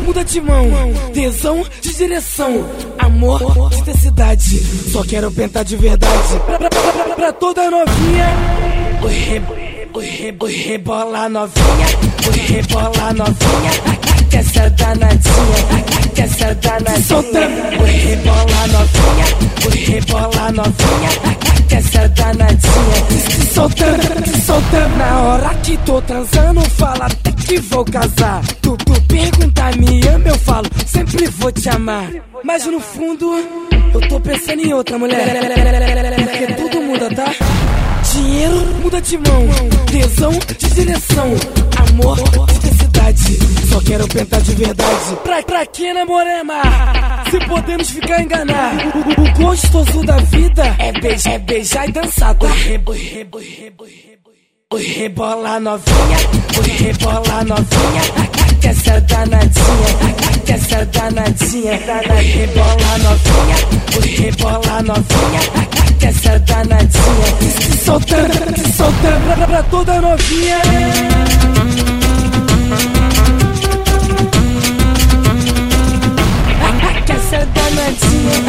muda de mão, tesão de direção, amor de intensidade. Só quero pentar de verdade pra toda novinha. Oi, rebola novinha, oi, rebola novinha. Quer ser danadinha, quer ser danadinha. Solta, oi, rebola novinha, oi, rebola novinha. Quer ser danadinha. Solta, na hora que tô transando, fala até que vou casar. Tu pergunta, me ama, eu falo, sempre vou te amar. Mas no fundo, eu tô pensando em outra mulher. Porque tudo muda, tá? Dinheiro muda de mão, tesão de direção, amor de intensidade. Só quero pentar de verdade. Pra que namorema? Se podemos ficar enganar. O gostoso da vida é beijar e dançar, tá? Oi, rebola novinha, oi, rebola novinha. Quer ser danadinha, quer ser danadinha. Rebola novinha, oi, rebola novinha. Quer ser danadinha. Solta pra toda novinha. Quer ser danadinha,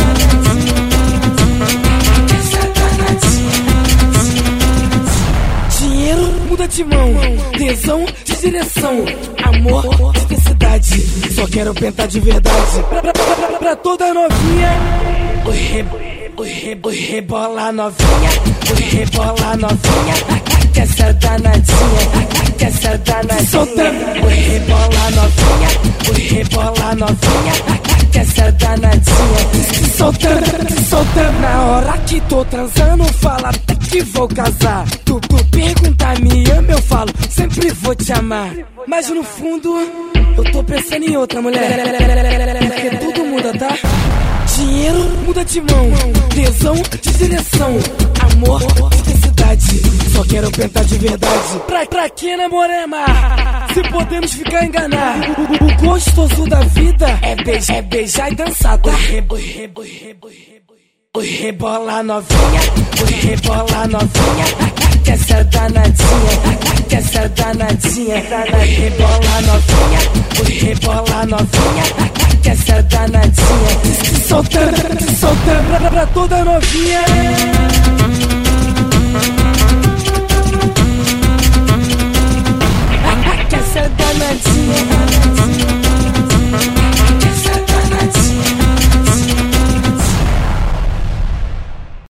quer ser danadinha. Dinheiro muda de mão, tesão de direção, amor de intensidade. Só quero pentar de verdade pra toda novinha. Oi, rebola novinha, oi, rebola novinha. Quer ser danadinha, quer ser danadinha. Solta, oi, rebola novinha, oi, rebola novinha. Quer ser danadinha. Solta, na hora que tô transando, fala até que vou casar. Tu pergunta, me ama, eu falo, sempre vou te amar. Mas no fundo, eu tô pensando em outra mulher. Porque tudo muda, tá? Dinheiro muda de mão, tesão de direção, amor de intensidade. Só quero pentar de verdade. Pra que namorema? Se podemos ficar enganar. O gostoso da vida é beijar e dançar, tá? Oi, rebola novinha, oi, rebola novinha. Quer ser danadinha, quer ser danadinha. Rebola novinha, oi, rebola novinha. Quer ser danadinha. Solta pra toda novinha.